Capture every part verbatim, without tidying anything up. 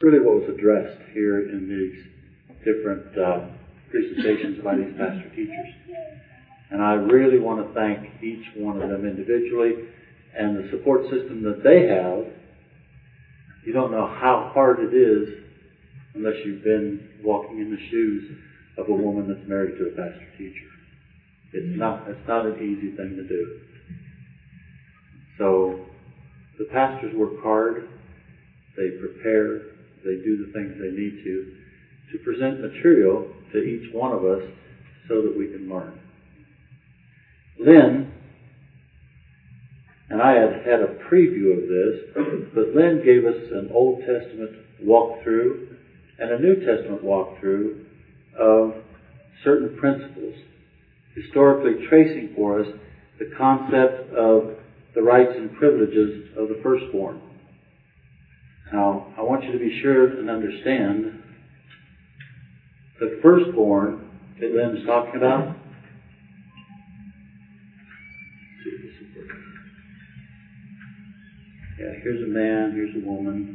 really what was addressed here in these different uh, presentations by these pastor teachers. And I really want to thank each one of them individually and the support system that they have. You don't know how hard it is unless you've been walking in the shoes of a woman that's married to a pastor teacher. It's not, it's not an easy thing to do. So the pastors work hard. They prepare. They do the things they need to to present material to each one of us so that we can learn. Lynn, and I had had a preview of this, but Lynn gave us an Old Testament walkthrough and a New Testament walkthrough of certain principles, historically tracing for us the concept of the rights and privileges of the firstborn. Now, I want you to be sure and understand the firstborn that Lynn's talking about. Yeah, here's a man, here's a woman,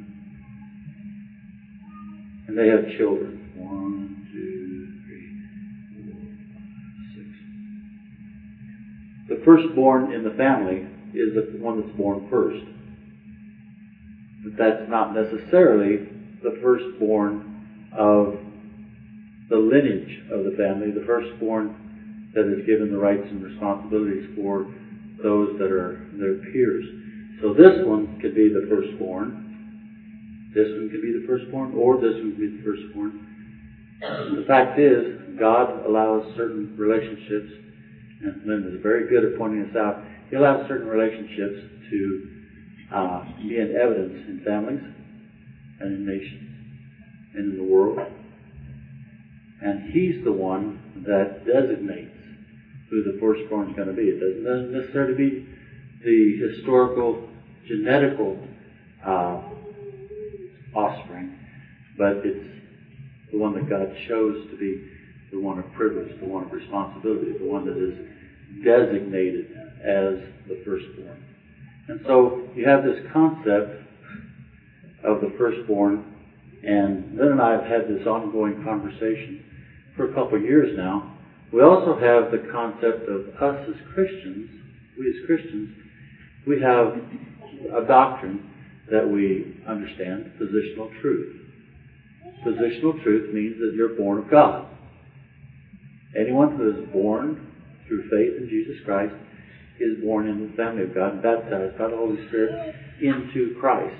and they have children. One, two, three, four, five, six. The firstborn in the family is the one that's born first. But that's not necessarily the firstborn of the lineage of the family, the firstborn that is given the rights and responsibilities for those that are their peers. So this one could be the firstborn, this one could be the firstborn, or this one could be the firstborn. The fact is, God allows certain relationships, and Linda is very good at pointing this out, He allows certain relationships to uh, be in evidence in families and in nations and in the world. And He's the one that designates who the firstborn is going to be. It doesn't, doesn't necessarily be the historical, genetical uh, offspring, but it's the one that God chose to be the one of privilege, the one of responsibility, the one that is designated as the firstborn. And so you have this concept of the firstborn, and Lynn and I have had this ongoing conversation for a couple of years now. We also have the concept of us as Christians, we as Christians, we have a doctrine that we understand, positional truth. Positional truth means that you're born of God. Anyone who is born through faith in Jesus Christ is born into the family of God and baptized by the Holy Spirit into Christ.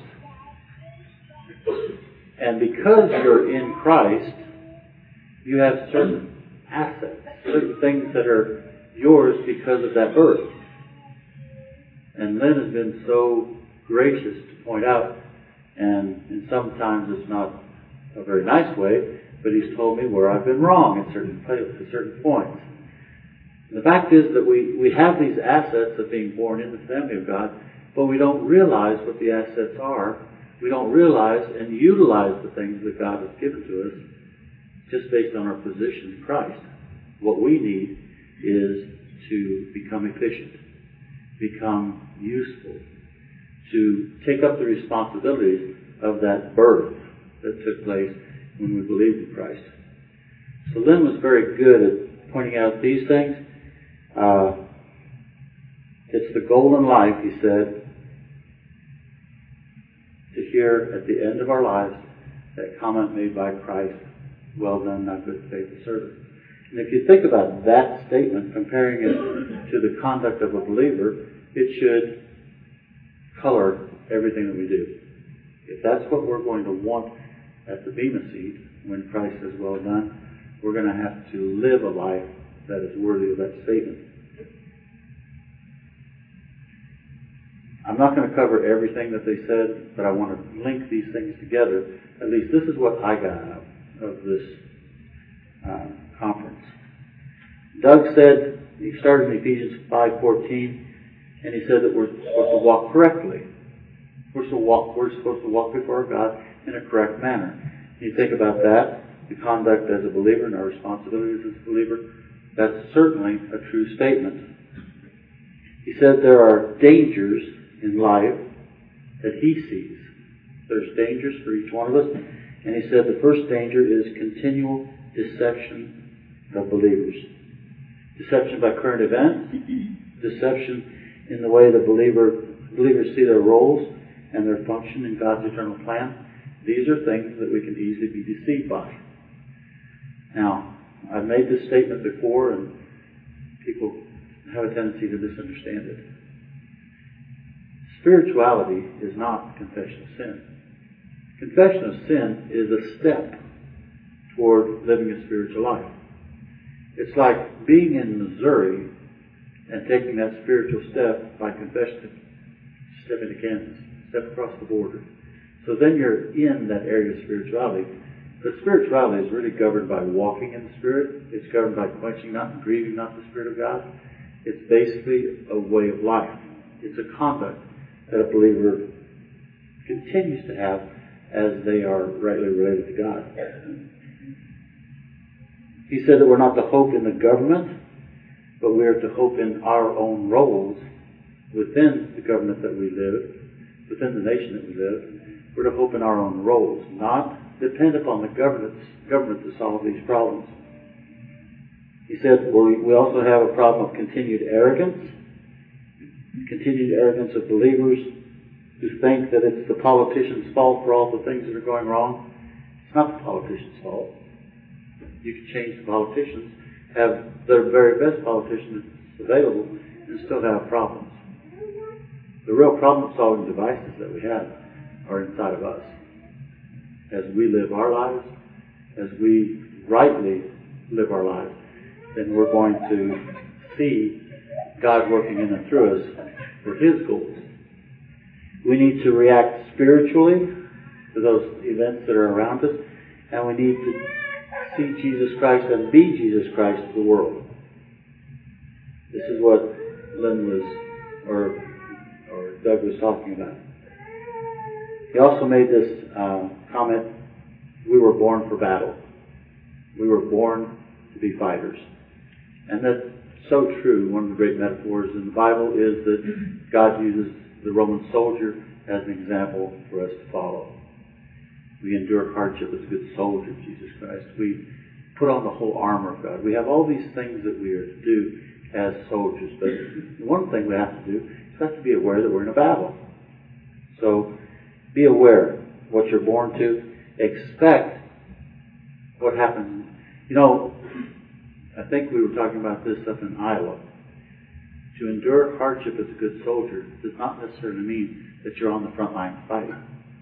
And because you're in Christ, you have certain assets, certain things that are yours because of that birth. And Lynn has been so gracious to point out, and, and sometimes it's not a very nice way, but he's told me where I've been wrong at certain places, at certain points. And the fact is that we, we have these assets of being born in the family of God, but we don't realize what the assets are. We don't realize and utilize the things that God has given to us just based on our position in Christ. What we need is to become efficient, become useful, to take up the responsibilities of that birth that took place when we believed in Christ. So Lynn was very good at pointing out these things. Uh, it's the goal in life, he said, to hear at the end of our lives that comment made by Christ, "Well done, thou good faithful servant." And if you think about that statement, comparing it to the conduct of a believer, it should color everything that we do. If that's what we're going to want at the Bema seat, when Christ says, "Well done," we're going to have to live a life that is worthy of that statement. I'm not going to cover everything that they said, but I want to link these things together. At least this is what I got out of this uh, conference. Doug said, he started in Ephesians five fourteen, and he said that we're supposed to walk correctly. We're supposed to walk, we're supposed to walk before God in a correct manner. You think about that, the conduct as a believer and our responsibilities as a believer, that's certainly a true statement. He said there are dangers in life that he sees. There's dangers for each one of us. And he said the first danger is continual deception of believers. Deception by current events. Deception in the way the believer, believers see their roles and their function in God's eternal plan. These are things that we can easily be deceived by. Now, I've made this statement before, and people have a tendency to misunderstand it. Spirituality is not confession of sin. Confession of sin is a step toward living a spiritual life. It's like being in Missouri and taking that spiritual step by confession, step into Kansas, step across the border. So then you're in that area of spirituality. But spirituality is really governed by walking in the Spirit. It's governed by quenching not and grieving not the Spirit of God. It's basically a way of life. It's a conduct that a believer continues to have as they are rightly related to God. He said that we're not to hope in the government, but we are to hope in our own roles within the government that we live, within the nation that we live. We're to hope in our own roles, not depend upon the government, government to solve these problems. He said we, we also have a problem of continued arrogance, continued arrogance of believers who think that it's the politician's fault for all the things that are going wrong. It's not the politician's fault. You can change the politicians, have their very best politicians available, and still have problems. The real problem-solving devices that we have are inside of us. As we live our lives, as we rightly live our lives, then we're going to see God working in and through us for His goals. We need to react spiritually to those events that are around us, and we need to see Jesus Christ and be Jesus Christ to the world. This is what Lynn was, or, or Doug was talking about. He also made this uh, comment, we were born for battle. We were born to be fighters. And that's so true. One of the great metaphors in the Bible is that God uses the Roman soldier as an example for us to follow. We endure hardship as good soldiers of Jesus Christ. We put on the whole armor of God. We have all these things that we are to do as soldiers. But one thing we have to do is have to be aware that we're in a battle. So be aware what you're born to. Expect what happens. You know, I think we were talking about this up in Iowa. To endure hardship as a good soldier does not necessarily mean that you're on the front line fighting.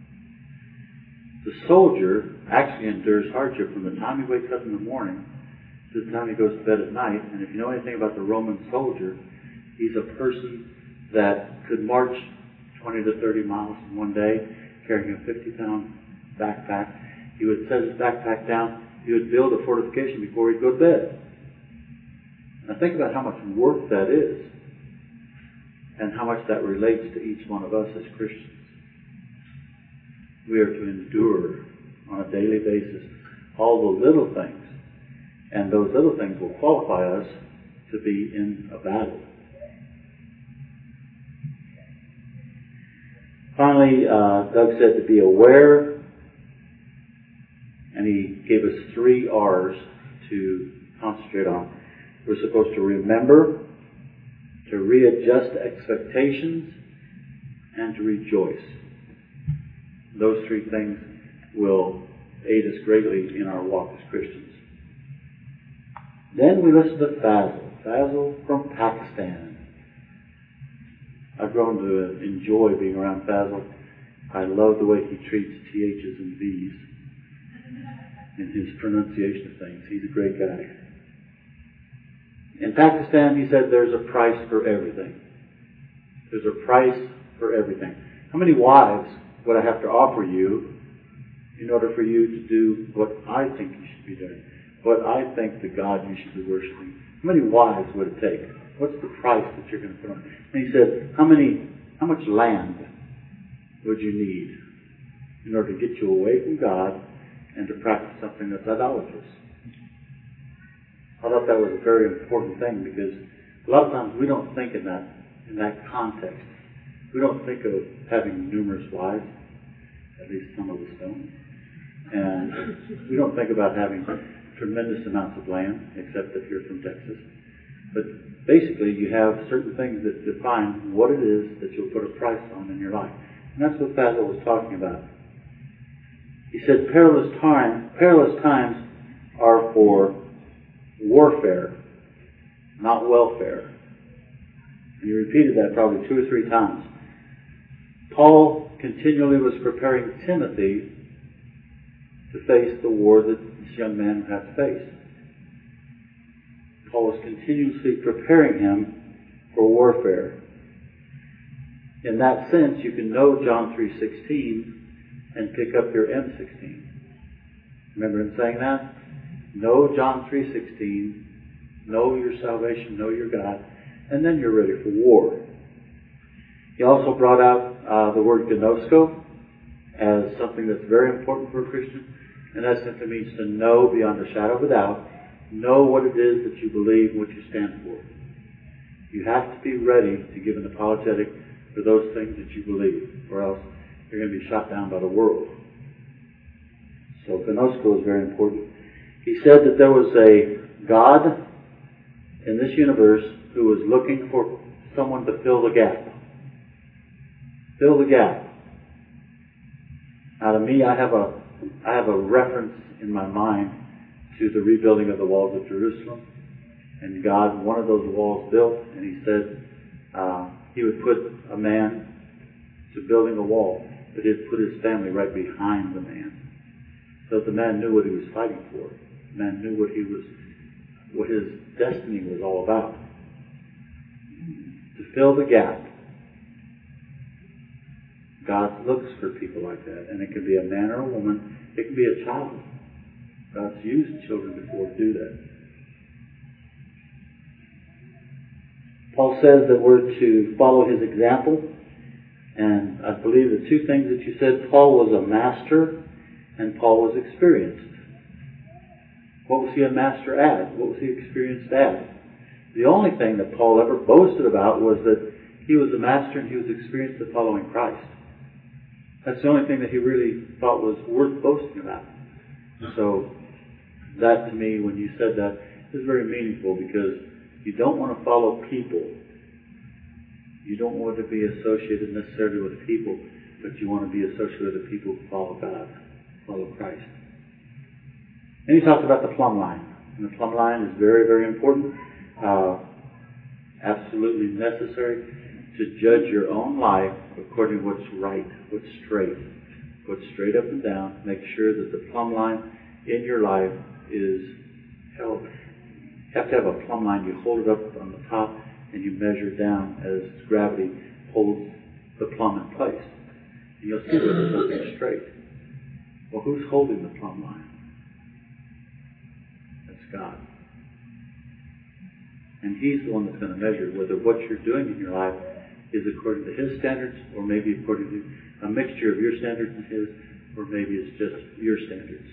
The soldier actually endures hardship from the time he wakes up in the morning to the time he goes to bed at night. And if you know anything about the Roman soldier, he's a person that could march twenty to thirty miles in one day, carrying a fifty pound backpack. He would set his backpack down. He would build a fortification before he'd go to bed. Now think about how much work that is and how much that relates to each one of us as Christians. We are to endure on a daily basis all the little things, and those little things will qualify us to be in a battle. Finally, uh, Doug said to be aware, and he gave us three R's to concentrate on. We're supposed to remember, to readjust expectations, and to rejoice. Those three things will aid us greatly in our walk as Christians. Then we listen to Fazil. Fazil from Pakistan. I've grown to enjoy being around Fazil. I love the way he treats T H's and V's in his pronunciation of things. He's a great guy. In Pakistan, he said there's a price for everything. There's a price for everything. How many wives would I have to offer you in order for you to do what I think you should be doing? What I think the God you should be worshiping? How many wives would it take? What's the price that you're going to put on? And he said, how many, how much land would you need in order to get you away from God and to practice something that's idolatrous? I thought that was a very important thing, because a lot of times we don't think in that in that context. We don't think of having numerous wives. at least some of us don't. And we don't think about having tremendous amounts of land, except if you're from Texas. But basically, you have certain things that define what it is that you'll put a price on in your life. And that's what Basil was talking about. He said perilous time, perilous times are for warfare, not welfare. And he repeated that probably two or three times. Paul continually was preparing Timothy to face the war that this young man would have to face. Paul was continuously preparing him for warfare. In that sense, you can know John three sixteen and pick up your M sixteen. Remember him saying that? Know John three sixteen, know your salvation, know your God, and then you're ready for war. He also brought out uh, the word gnosko as something that's very important for a Christian, and that simply means to know beyond a shadow of a doubt, know what it is that you believe and what you stand for. You have to be ready to give an apologetic for those things that you believe, or else you're going to be shot down by the world. So gnosko is very important. He said that there was a God in this universe who was looking for someone to fill the gap. Fill the gap. Now to me, I have a I have a reference in my mind to the rebuilding of the walls of Jerusalem. And God, one of those walls built, and He said uh, He would put a man to building a wall, but He'd put his family right behind the man. So the man knew what he was fighting for. The man knew what he was, what his destiny was all about. To fill the gap. God looks for people like that. And it can be a man or a woman. It can be a child. God's used children before to do that. Paul says that we're to follow his example. And I believe the two things that you said, Paul was a master and Paul was experienced. What was he a master at? What was he experienced at? The only thing that Paul ever boasted about was that he was a master and he was experienced at following Christ. That's the only thing that he really thought was worth boasting about. So that to me, when you said that, is very meaningful, because you don't want to follow people. You don't want to be associated necessarily with people, but you want to be associated with the people who follow God, follow Christ. And he talked about the plumb line. And the plumb line is very, very important. Uh, absolutely necessary to judge your own life according to what's right, what's straight. What's straight up and down. Make sure that the plumb line in your life is held. You have to have a plumb line. You hold it up on the top and you measure down as gravity holds the plumb in place. And you'll see whether something's straight. Well, who's holding the plumb line? That's God. And He's the one that's going to measure whether what you're doing in your life is according to His standards, or maybe according to a mixture of your standards and His, or maybe it's just your standards.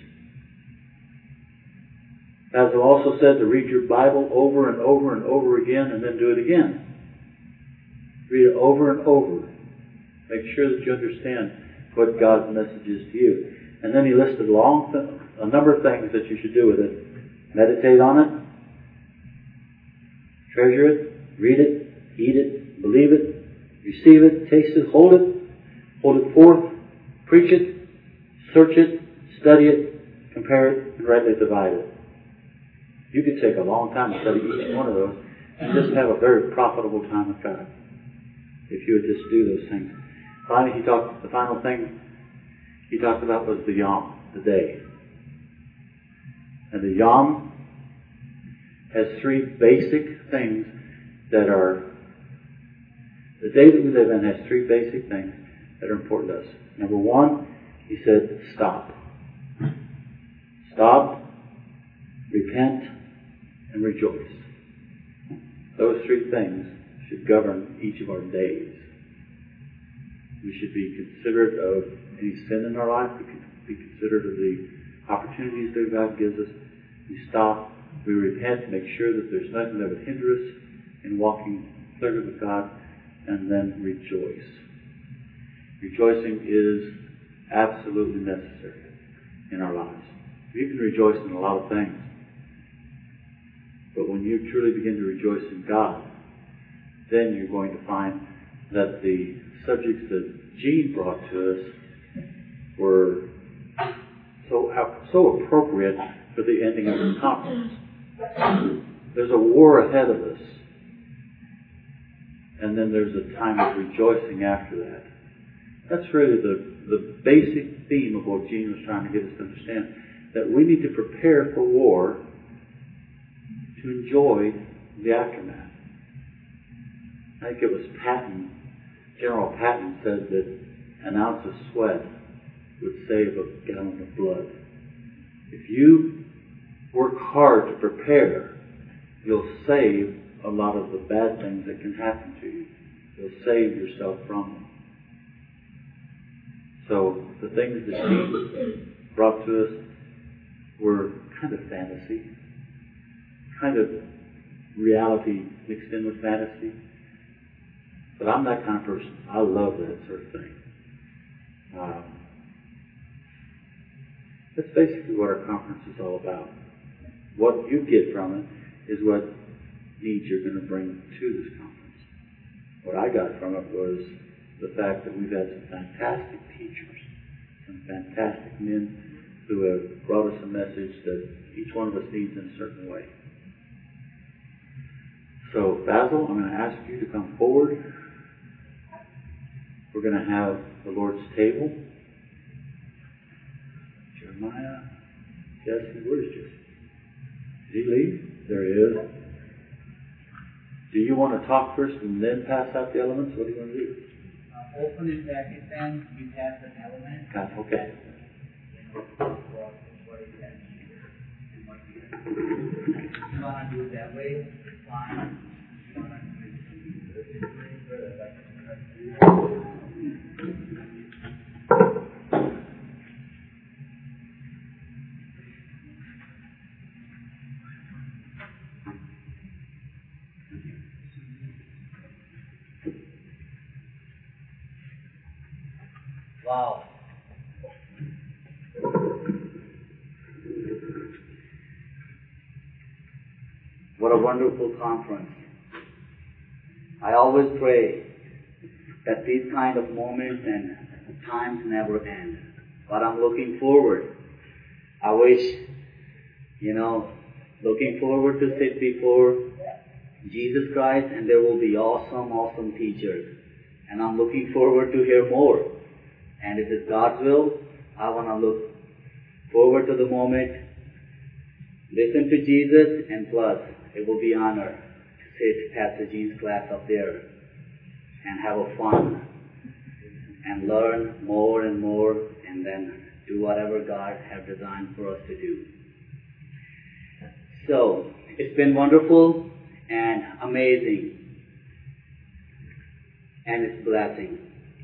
Basil also said to read your Bible over and over and over again, and then do it again. Read it over and over. Make sure that you understand what God's message is to you. And then he listed a, long th- a number of things that you should do with it. Meditate on it. Treasure it. Read it. Eat it. Believe it. Receive it. Taste it. Hold it. Hold it forth. Preach it. Search it. Study it. Compare it. And rightly divide it. You could take a long time to study each one of those and just have a very profitable time with God if you would just do those things. Finally, he talked. The final thing he talked about was the Yom, the day. And the Yom has three basic things that are. The day that we live in has three basic things that are important to us. Number one, he said, stop. Stop, repent, and rejoice. Those three things should govern each of our days. We should be considerate of any sin in our life. We should be considerate of the opportunities that God gives us. We stop, we repent, make sure that there's nothing that would hinder us in walking clearly with God, and then rejoice. Rejoicing is absolutely necessary in our lives. You can rejoice in a lot of things. But when you truly begin to rejoice in God, then you're going to find that the subjects that Gene brought to us were so so appropriate for the ending of this conference. There's a war ahead of us. And then there's a time of rejoicing after that. That's really the, the basic theme of what Gene was trying to get us to understand. That we need to prepare for war to enjoy the aftermath. I think it was Patton, General Patton said that an ounce of sweat would save a gallon of blood. If you work hard to prepare, you'll save a lot of the bad things that can happen to you. You'll save yourself from them. So the things that Gene brought to us were kind of fantasy, kind of reality mixed in with fantasy. But I'm that kind of person. I love that sort of thing. Um, that's basically what our conference is all about. What you get from it is what needs you're going to bring to this conference. What I got from it was the fact that we've had some fantastic teachers, some fantastic men who have brought us a message that each one of us needs in a certain way. So, Basil, I'm going to ask you to come forward. We're going to have the Lord's table. Jeremiah, Jesse, where's Jesse? Did he leave? There he is. Do you want to talk first and then pass out the elements? What do you want to do? Uh, open in Pakistan, you pass an element. God, okay. If you want to do it that way, fine. If you want to do it this way, good. Wow. What a wonderful conference. I always pray that these kind of moments and times never end. But I'm looking forward. I wish, you know, looking forward to sit before Jesus Christ, and there will be awesome, awesome teachers. And I'm looking forward to hear more. And if it's God's will, I want to look forward to the moment, listen to Jesus, and plus, it will be an honor to sit Pastor Gene's class up there and have a fun and learn more and more and then do whatever God has designed for us to do. So, it's been wonderful and amazing, and it's a blessing.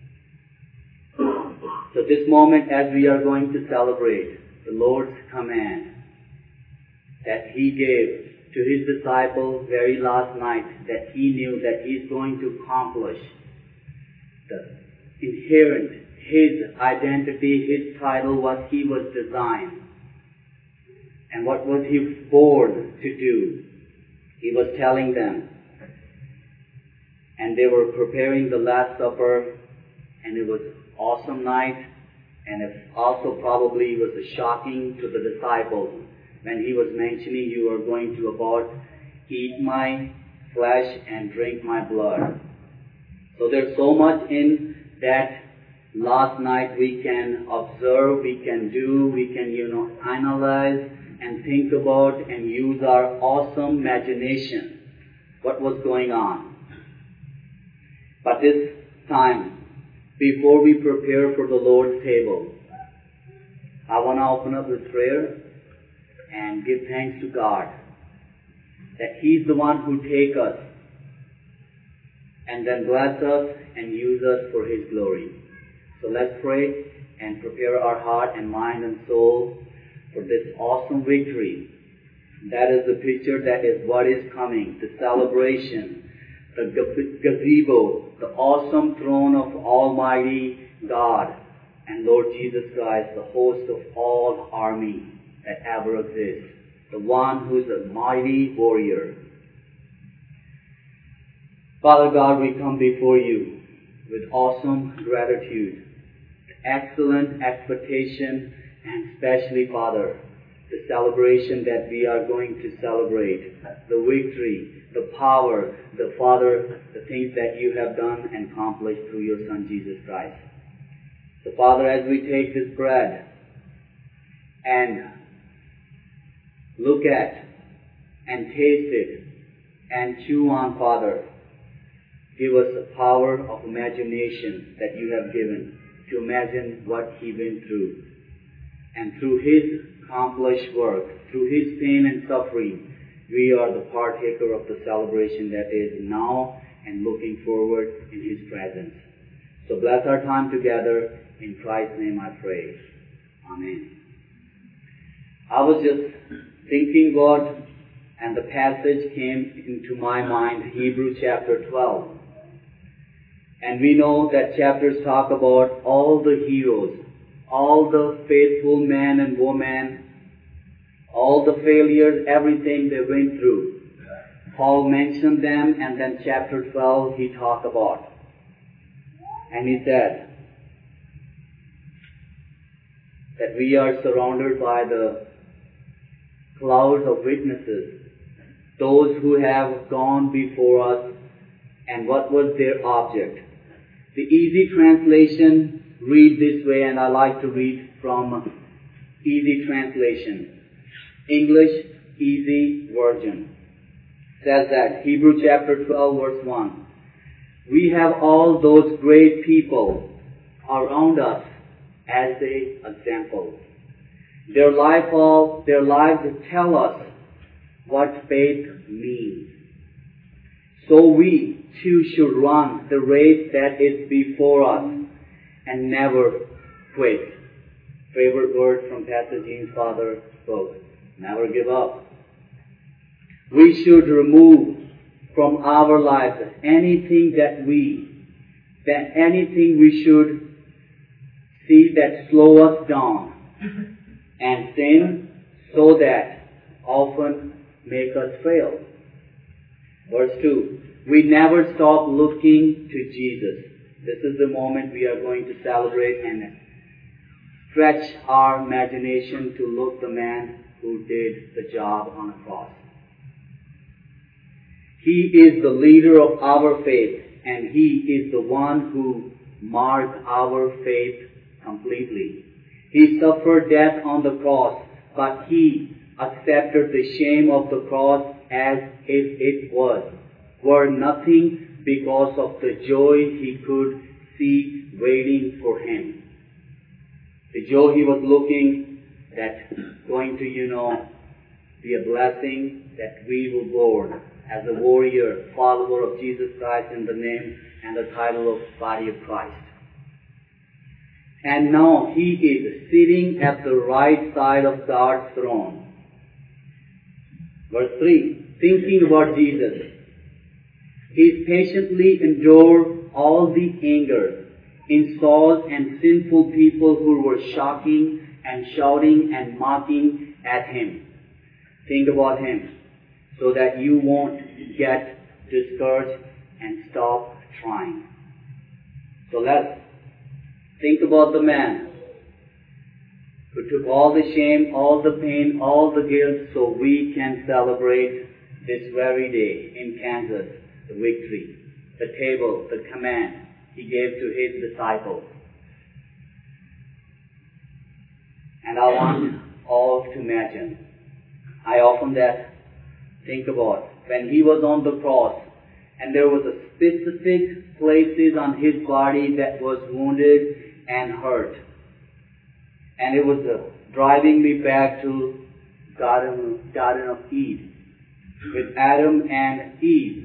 So this moment, as we are going to celebrate the Lord's command that He gave to His disciples very last night, that He knew that He's going to accomplish the inherent, His identity, His title, what He was designed, and what was He born to do. He was telling them, and they were preparing the Last Supper, and it was awesome night, and it also probably was a shocking to the disciples when He was mentioning, you are going to about eat my flesh and drink my blood. So there's so much in that last night we can observe, we can do, we can, you know, analyze and think about and use our awesome imagination what was going on. But this time, before we prepare for the Lord's table, I want to open up with prayer and give thanks to God that He's the one who takes us and then bless us and use us for His glory. So let's pray and prepare our heart and mind and soul for this awesome victory. That is the picture, that is what is coming, the celebration, the gazebo, the awesome throne of Almighty God, and Lord Jesus Christ, the host of all army that ever exists, the one who is a mighty warrior. Father God, we come before you with awesome gratitude, excellent expectation, and especially, Father, the celebration that we are going to celebrate, the victory, the power, the Father, the things that you have done and accomplished through your Son Jesus Christ. So Father, as we take this bread and look at and taste it and chew on, Father, give us the power of imagination that you have given to imagine what he went through. And through his accomplished work, through his pain and suffering, we are the partaker of the celebration that is now and looking forward in his presence. So bless our time together. In Christ's name I pray. Amen. I was just thinking, God, and the passage came into my mind, Hebrews chapter twelve. And we know that chapters talk about all the heroes, all the faithful men and women, all the failures, everything they went through. Paul mentioned them, and then chapter twelve he talked about. And he said that we are surrounded by the clouds of witnesses, those who have gone before us, and what was their object. The easy translation read this way, and I like to read from easy translation. English Easy Version says that, Hebrews chapter twelve verse one, we have all those great people around us as an example. Their life, all their lives tell us what faith means. So we too should run the race that is before us and never quit. Favorite word from Pastor Jean's father spoke. Never give up. We should remove from our lives anything that we, that anything we should see that slow us down and sin so that often make us fail. Verse two, we never stop looking to Jesus. This is the moment we are going to celebrate and stretch our imagination to look the man who did the job on a cross. He is the leader of our faith, and he is the one who marked our faith completely. He suffered death on the cross, but he accepted the shame of the cross as if it was were nothing because of the joy he could see waiting for him. The joy he was looking that going to, you know, be a blessing that we will born as a warrior, follower of Jesus Christ in the name and the title of body of Christ. And now he is sitting at the right side of God's throne. Verse three, thinking about Jesus. He patiently endured all the anger, insults, and sinful people who were shocking and shouting and mocking at him. Think about him so that you won't get discouraged and stop trying. So let's think about the man who took all the shame, all the pain, all the guilt so we can celebrate this very day in Kansas, the victory, the table, the command he gave to his disciples. And I want all to imagine. I often that think about when he was on the cross and there was a specific places on his body that was wounded and hurt. And it was uh, driving me back to Garden, Garden of Eden with Adam and Eve.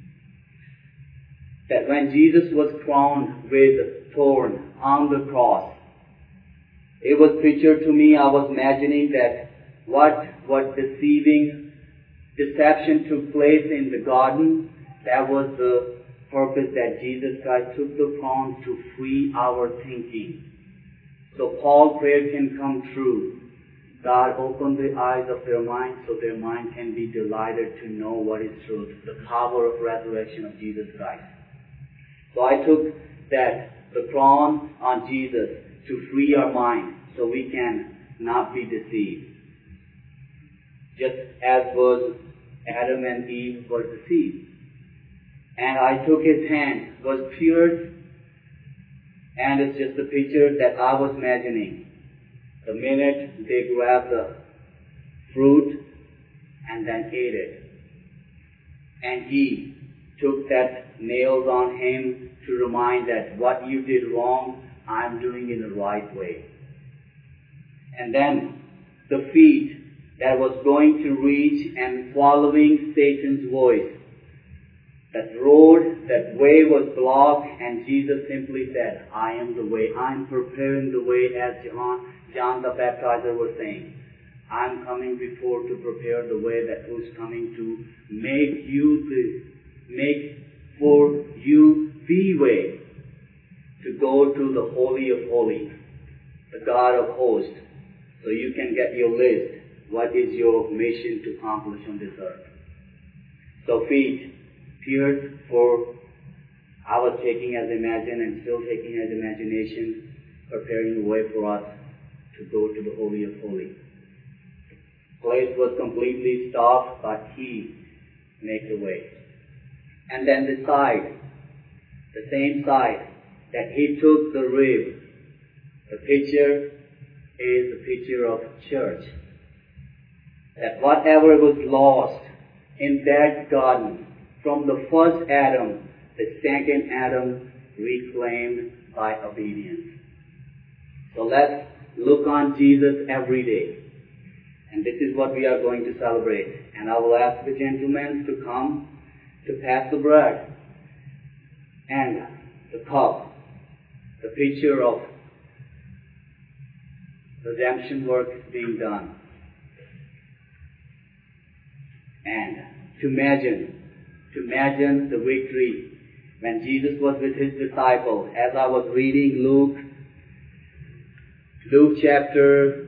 That when Jesus was crowned with thorn on the cross, it was pictured to me, I was imagining that what, what deceiving deception took place in the garden, that was the purpose that Jesus Christ took the crown to free our thinking. So Paul's prayer can come true. God, open the eyes of their mind so their mind can be delighted to know what is truth, the power of resurrection of Jesus Christ. So I took that, the crown on Jesus, to free our mind so we can not be deceived. Just as was Adam and Eve were deceived. And I took his hand, was pierced, and it's just a picture that I was imagining. The minute they grabbed the fruit and then ate it. And he took that nails on him to remind that what you did wrong, I'm doing in the right way. And then the feet that was going to reach and following Satan's voice. That road, that way was blocked, and Jesus simply said, I am the way. I'm preparing the way, as John, John the Baptizer was saying. I'm coming before to prepare the way that who's coming to make you the, make for you the way to go to the Holy of Holies, the God of hosts, so you can get your list. What is your mission to accomplish on this earth? So feet pierced for, I was taking as imagine and still taking as imagination, preparing the way for us to go to the Holy of Holies. The place was completely stopped, but He made the way. And then the side, the same side that He took the rib, the picture is the picture of church. That whatever was lost in that garden, from the first Adam, the second Adam reclaimed by obedience. So let's look on Jesus every day. And this is what we are going to celebrate. And I will ask the gentlemen to come to pass the bread and the cup, the picture of redemption work being done. And to imagine To imagine the victory when Jesus was with His disciples. As I was reading Luke, Luke chapter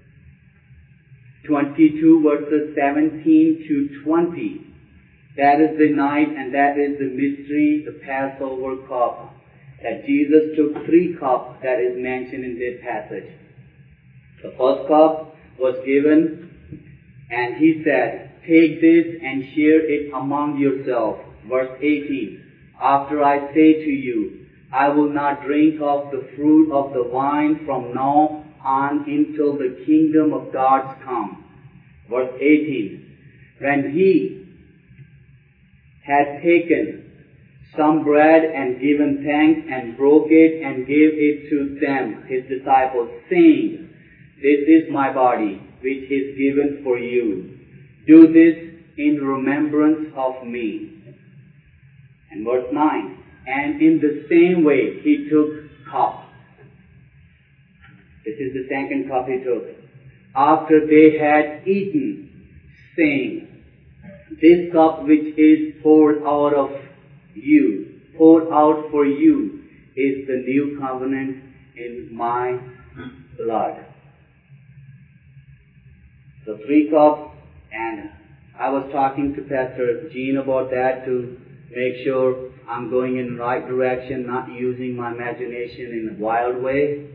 twenty-two, verses seventeen to twenty. That is the night, and that is the mystery, the Passover cup. That Jesus took three cups that is mentioned in this passage. The first cup was given, and He said, take this and share it among yourselves. Verse eighteen. After I say to you, I will not drink of the fruit of the vine from now on until the kingdom of God come. Verse eighteen. When He had taken some bread and given thanks and broke it and gave it to them, His disciples, saying, this is my body, which is given for you. Do this in remembrance of me. And verse nine. And in the same way He took cup. This is the second cup He took. After they had eaten, saying, this cup which is poured out of you, poured out for you, is the new covenant in my blood. So three cups. And I was talking to Pastor Gene about that to make sure I'm going in the right direction, not using my imagination in a wild way.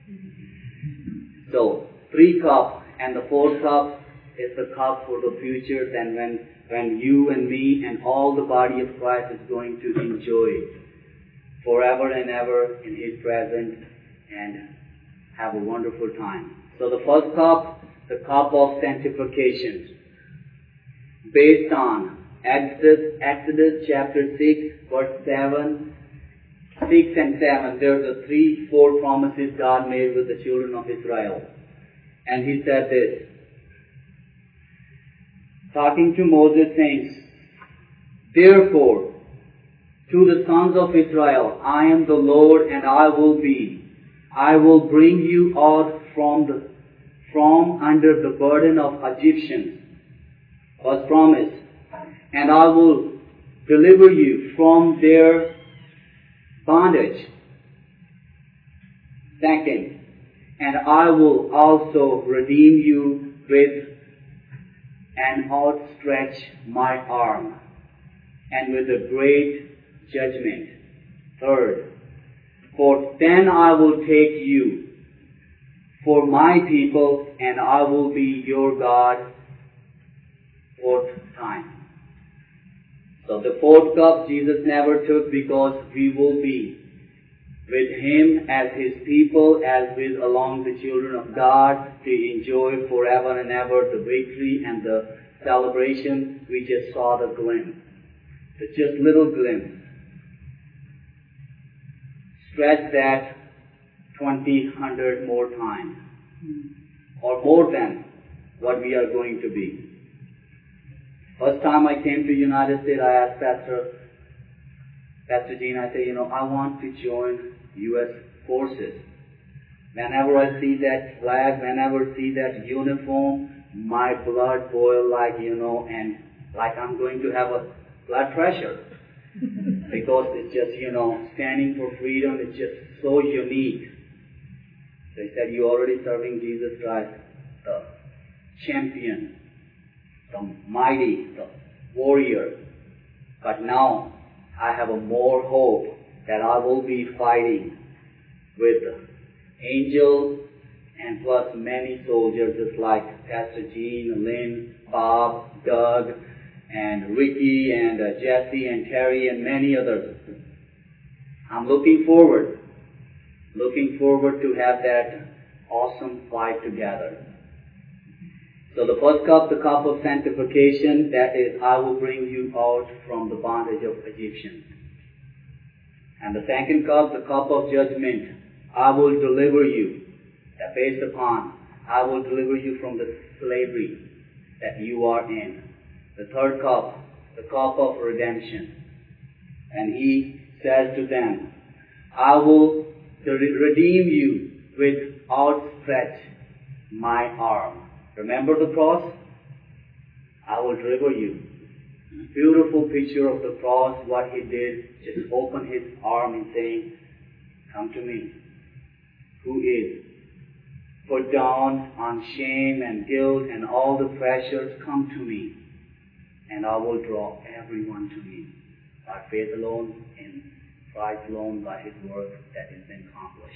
So, three cups, and the fourth cup is the cup for the future, then when, when you and me and all the body of Christ is going to enjoy forever and ever in His presence and have a wonderful time. So the first cup, the cup of sanctification. Based on Exodus, Exodus chapter six, verse seven, six and seven, there are the three, four promises God made with the children of Israel. And He said this, talking to Moses, saying, therefore, to the sons of Israel, I am the Lord, and I will be. I will bring you out from the from under the burden of Egyptians, was promised, and I will deliver you from their bondage. Second, and I will also redeem you with and outstretch my arm, and with a great judgment. Third, for then I will take you for my people, and I will be your God. Fourth time. So the fourth cup Jesus never took, because we will be with Him as His people, as with along the children of God, to enjoy forever and ever the victory and the celebration. We just saw the glimpse. It's just little glimpse. Stretch that twenty, hundred more times. Or more than what we are going to be. First time I came to United States, I asked Pastor, Pastor Gene, I say, you know, I want to join U S forces. Whenever I see that flag, whenever I see that uniform, my blood boils like, you know, and like I'm going to have a blood pressure. Because it's just, you know, standing for freedom, it's just so unique. They said, you're already serving Jesus Christ, the champion, the mighty, the warrior. But now, I have a more hope that I will be fighting with angels and plus many soldiers, just like Pastor Gene, Lynn, Bob, Doug, and Ricky, and uh, Jesse, and Terry, and many others. I'm looking forward, looking forward to have that awesome fight together. So the first cup, the cup of sanctification, that is, I will bring you out from the bondage of Egyptians. And the second cup, the cup of judgment, I will deliver you, that based upon, I will deliver you from the slavery that you are in. The third cup, the cup of redemption. And He says to them, I will redeem you with outstretched my arm. Remember the cross? I will deliver you. Beautiful picture of the cross, what He did, just open His arm and saying, come to me, who is put down on shame and guilt and all the pressures, come to me, and I will draw everyone to me, by faith alone, in Christ alone, by His work that has been accomplished.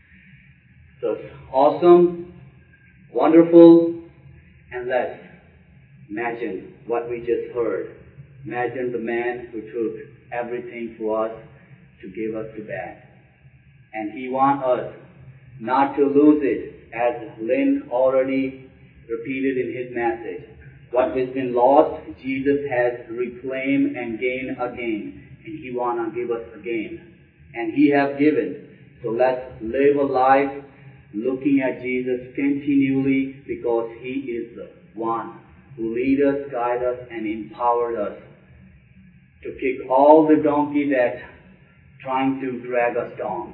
So it's awesome, wonderful, and let's imagine what we just heard. Imagine the man who took everything for us to give us to back. And He wants us not to lose it, as Lynn already repeated in his message. What has been lost, Jesus has reclaimed and gained again. And He wants to give us again. And He has given. So let's live a life looking at Jesus continually, because He is the one who leads us, guides us, and empowers us to kick all the donkey that's trying to drag us down.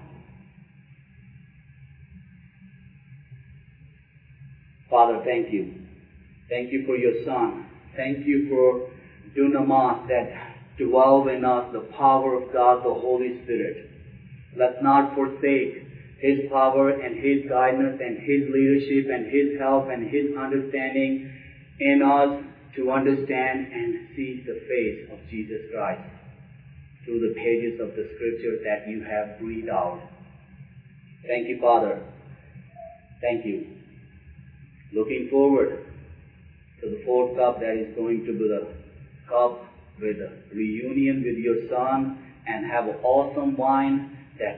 Father, thank you. Thank you for your Son. Thank you for dunamis that dwells in us, the power of God, the Holy Spirit. Let's not forsake His power and His guidance and His leadership and His help and His understanding in us to understand and see the face of Jesus Christ through the pages of the Scripture that you have breathed out. Thank you, Father. Thank you. Looking forward to the fourth cup that is going to be the cup with a reunion with your Son, and have an awesome wine that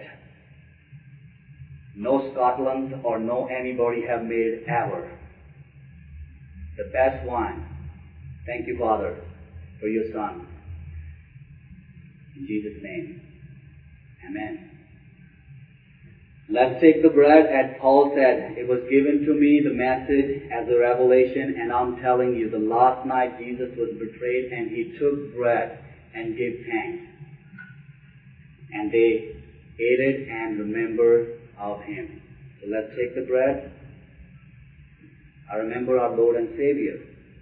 no Scotland or no anybody have made ever. The best wine. Thank you, Father, for your Son. In Jesus' name. Amen. Let's take the bread. As Paul said, it was given to me, the message, as a revelation, and I'm telling you, the last night Jesus was betrayed, and He took bread and gave thanks. And they ate it and remembered of Him. So let's take the bread. I remember our Lord and Savior,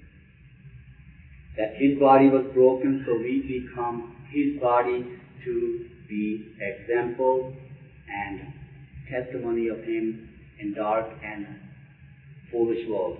that His body was broken so we become His body to be example and testimony of Him in dark and foolish world.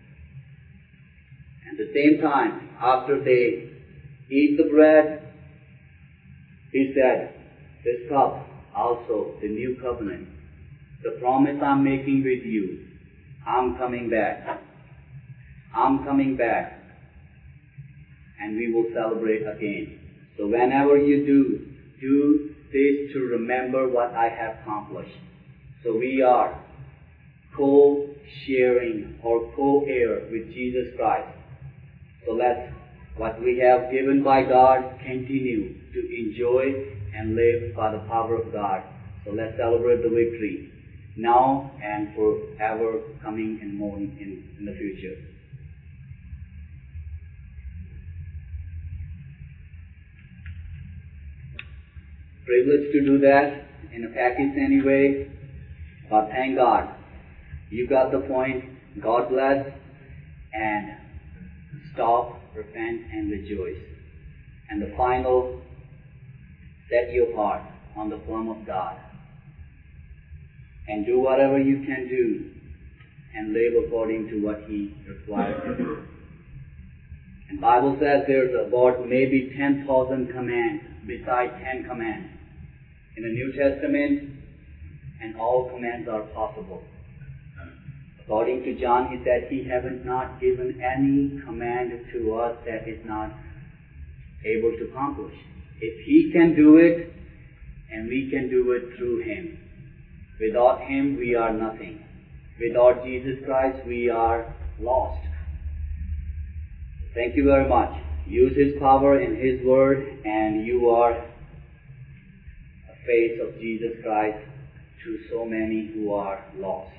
At the same time, after they eat the bread, he said, this cup, also the new covenant, the promise I'm making with you, I'm coming back. I'm coming back. And we will celebrate again. So whenever you do, do this to remember what I have accomplished. So we are co-sharing or co-heir with Jesus Christ. So let's, what we have given by God, continue to enjoy and live by the power of God. So let's celebrate the victory now and forever coming and more in, in the future. Privileged to do that in a Pakistani way, but thank God. You got the point. God bless, and stop, repent, and rejoice. And the final, set your heart on the firm of God. And do whatever you can do and live according to what He requires you to do. And Bible says there's about maybe ten thousand commands besides ten commands in the New Testament, and all commands are possible. According to John, he said He haven't not given any command to us that is not able to accomplish. If He can do it, and we can do it through Him. Without Him, we are nothing. Without Jesus Christ, we are lost. Thank you very much. Use His power in His Word, and you are a face of Jesus Christ to so many who are lost.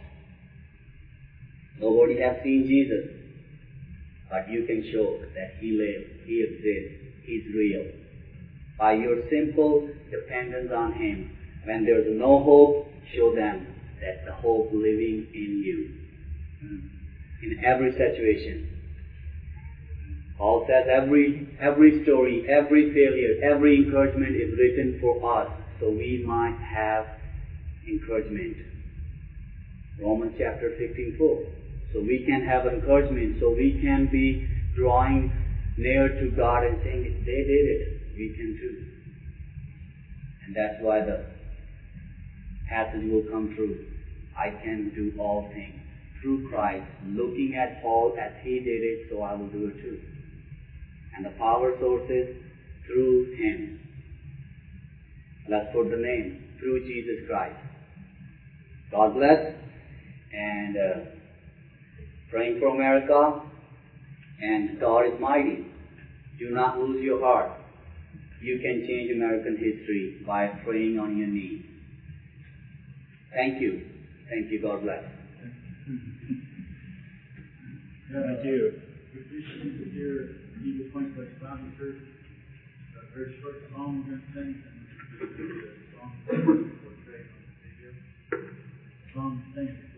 Nobody has seen Jesus, but you can show that He lives, He exists, He's real. By your simple dependence on Him, when there's no hope, show them that the hope living in you. In every situation. Paul says every every story, every failure, every encouragement is written for us, so we might have encouragement. Romans chapter fifteen four. So we can have encouragement, so we can be drawing near to God and saying, if they did it, we can too. And that's why the passage will come true. I can do all things through Christ, looking at Paul as he did it, so I will do it too. And the power source is through Him. Let's put the name, through Jesus Christ. God bless, and uh, praying for America, and God is mighty. Do not lose your heart. You can change American history by praying on your knees. Thank you. Thank you. God bless. Thank you. If you're Eagle Point West Baptist Church, a very short song we're going to sing, and the song will play on the video. Song, thank you.